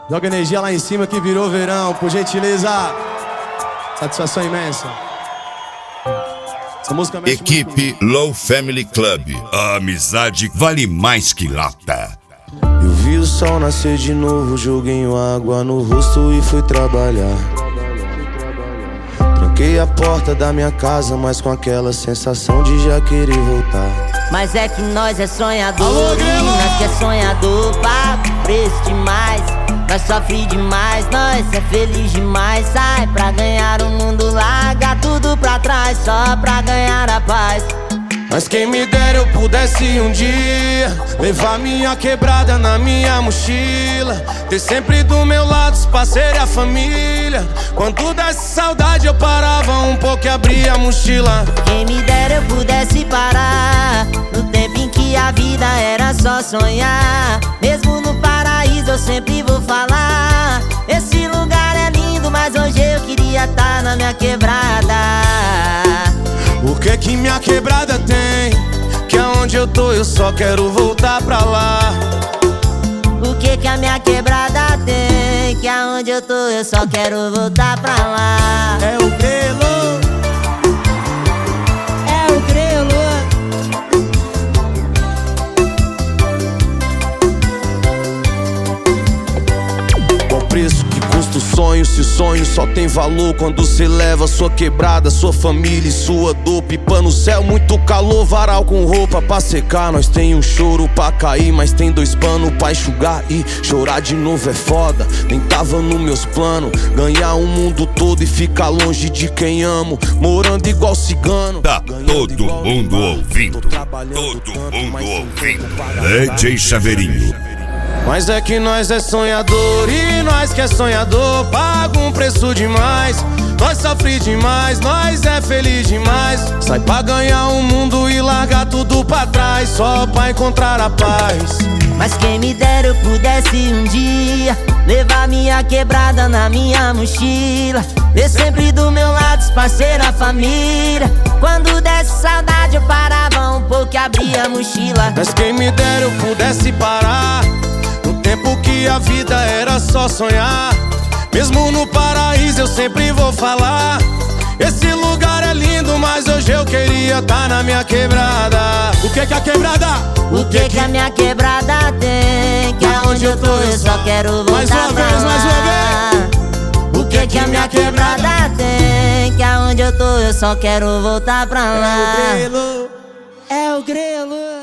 Joga energia lá em cima que virou verão, por gentileza. Satisfação imensa. Essa música mexe Equipe Low Family Club. A amizade vale mais que lata. Eu vi o sol nascer de novo, joguei água no rosto e fui trabalhar. Tranquei a porta da minha casa, mas com aquela sensação de já querer voltar. Mas é que nós é sonhador, e nós que é sonhador, paga preço demais. Nós sofre demais, nós é feliz demais. Sai pra ganhar o mundo, larga tudo pra trás, só pra ganhar a paz. Mas quem me dera eu pudesse um dia levar minha quebrada na minha mochila, ter sempre do meu lado os parceiros e a família. Quando desse saudade eu parava um pouco e abria a mochila. Quem me dera eu pudesse parar no tempo em que a vida era só sonhar. Mesmo no paraíso eu sempre vou falar, esse lugar é lindo, mas hoje eu queria tá na minha quebrada. O que minha quebrada tem? Que aonde eu tô eu só quero voltar pra lá. O que a minha quebrada tem? Que aonde eu tô eu só quero voltar pra lá. É o grelo. É o grelo. Qual preço que custa o sonho? Se o sonho só tem valor quando cê leva sua quebrada, sua família e sua dor. Pipa no céu, muito calor, varal com roupa pra secar. Nós tem um choro pra cair, mas tem dois panos pra enxugar. E chorar de novo é foda, nem tava nos meus planos. Ganhar o mundo todo e ficar longe de quem amo, morando igual cigano. Tá todo mundo ouvindo, todo mundo ouvindo. DJ Chaveirinho. Mas é que nós é sonhador, e nós que é sonhador paga um preço demais. Nós sofre demais, nós é feliz demais. Sai pra ganhar o mundo e largar tudo pra trás, só pra encontrar a paz. Mas quem me dera eu pudesse um dia levar minha quebrada na minha mochila, ter sempre do meu lado os parceiros, a família. Quando desse saudade eu parava um pouco e abria a mochila. Mas quem me dera eu pudesse parar no tempo que a vida era só sonhar. Mesmo no paraíso eu sempre vou falar, esse lugar é lindo, mas hoje eu queria tá na minha quebrada. O que a quebrada? O que a minha quebrada tem? Que aonde eu tô eu só quero voltar mais uma pra vez, lá. mais uma vez. O que a minha quebrada tem? Que aonde eu tô eu só quero voltar pra lá. É o grelo. É o grelo.